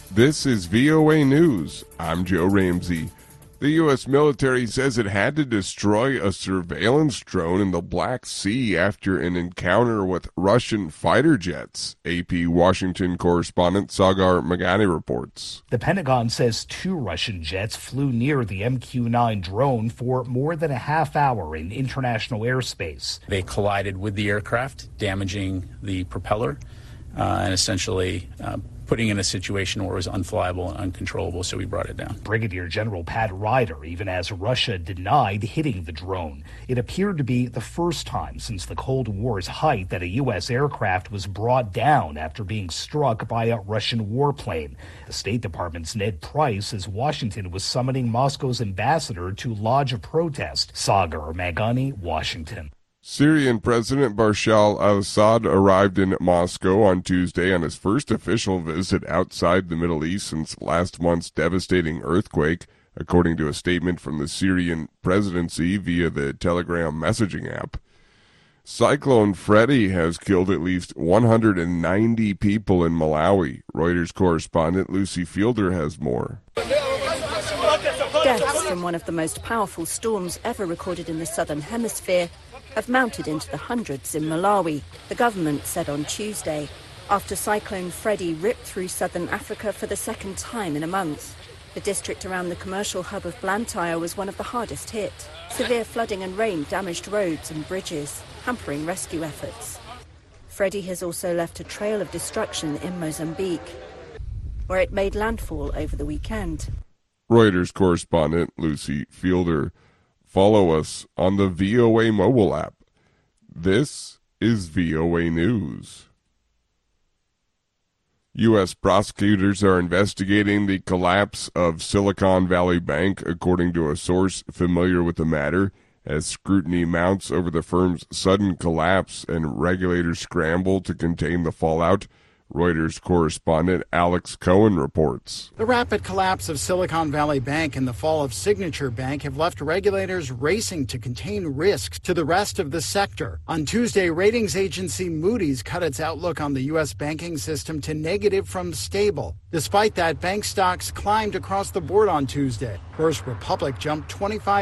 This is VOA News. I'm Joe Ramsey. The U.S. military says it had to destroy a surveillance drone in the Black Sea after an encounter with Russian fighter jets. AP Washington correspondent Sagar Meghani reports. The Pentagon says 2 Russian jets flew near the MQ-9 drone for more than a half hour in international airspace. They collided with the aircraft, damaging the propeller and essentially putting in a situation where it was unflyable and uncontrollable, so we brought it down. Brigadier General Pat Ryder, even as Russia denied hitting the drone. It appeared to be the first time since the Cold War's height that a U.S. aircraft was brought down after being struck by a Russian warplane. The State Department's Ned Price says Washington was summoning Moscow's ambassador to lodge a protest. Sagar Meghani, Washington. Syrian President Bashar al-Assad arrived in Moscow on Tuesday on his first official visit outside the Middle East since last month's devastating earthquake, according to a statement from the Syrian presidency via the Telegram messaging app. Cyclone Freddy has killed at least 190 people in Malawi. Reuters correspondent Lucy Fielder has more. Deaths from one of the most powerful storms ever recorded in the southern hemisphere have mounted into the hundreds in Malawi, the government said on Tuesday, after Cyclone Freddy ripped through southern Africa for the second time in a month. The district around the commercial hub of Blantyre was one of the hardest hit. Severe flooding and rain damaged roads and bridges, hampering rescue efforts. Freddy has also left a trail of destruction in Mozambique, where it made landfall over the weekend. Reuters correspondent Lucy Fielder. Follow us on the VOA mobile app. This is VOA News. U.S. prosecutors are investigating the collapse of Silicon Valley Bank, according to a source familiar with the matter, as scrutiny mounts over the firm's sudden collapse and regulators scramble to contain the fallout. Reuters correspondent Alex Cohen reports. The rapid collapse of Silicon Valley Bank and the fall of Signature Bank have left regulators racing to contain risks to the rest of the sector. On Tuesday, ratings agency Moody's cut its outlook on the U.S. banking system to negative from stable. Despite that, bank stocks climbed across the board on Tuesday. First Republic jumped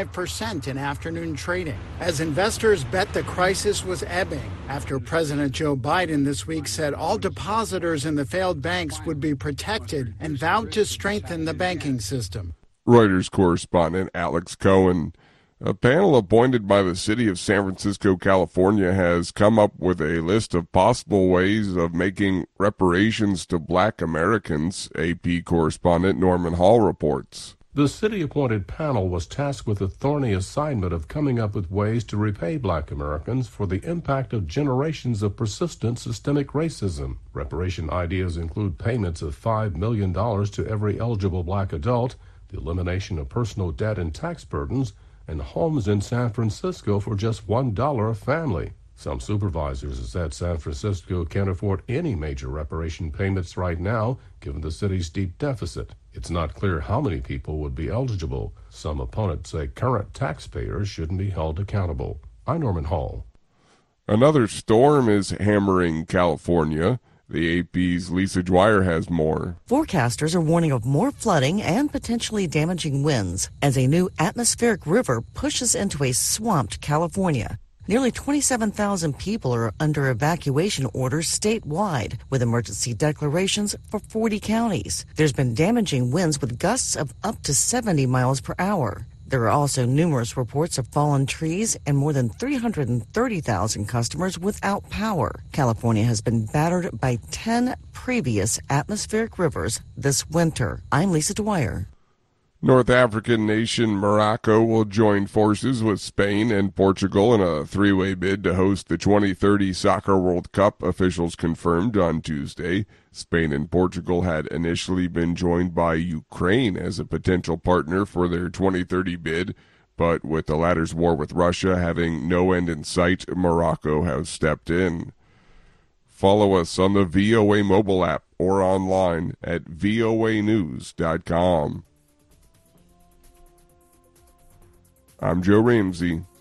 25% in afternoon trading, as investors bet the crisis was ebbing after President Joe Biden this week said all depositors in the failed banks would be protected and vowed to strengthen the banking system. Reuters correspondent Alex Cohen. A panel appointed by the city of San Francisco, California, has come up with a list of possible ways of making reparations to Black Americans, AP correspondent Norman Hall reports. The city-appointed panel was tasked with the thorny assignment of coming up with ways to repay Black Americans for the impact of generations of persistent systemic racism. Reparation ideas include payments of $5 million to every eligible Black adult, the elimination of personal debt and tax burdens, and homes in San Francisco for just $1 a family. Some supervisors said San Francisco can't afford any major reparation payments right now, given the city's deep deficit. It's not clear how many people would be eligible. Some opponents say current taxpayers shouldn't be held accountable. I'm Norman Hall. Another storm is hammering California. The AP's Lisa Dwyer has more. Forecasters are warning of more flooding and potentially damaging winds as a new atmospheric river pushes into a swamped California. Nearly 27,000 people are under evacuation orders statewide, with emergency declarations for 40 counties. There's been damaging winds with gusts of up to 70 miles per hour. There are also numerous reports of fallen trees and more than 330,000 customers without power. California has been battered by 10 previous atmospheric rivers this winter. I'm Lisa Dwyer. North African nation Morocco will join forces with Spain and Portugal in a three-way bid to host the 2030 Soccer World Cup, officials confirmed on Tuesday. Spain and Portugal had initially been joined by Ukraine as a potential partner for their 2030 bid, but with the latter's war with Russia having no end in sight, Morocco has stepped in. Follow us on the VOA mobile app or online at voanews.com. I'm Joe Ramsey.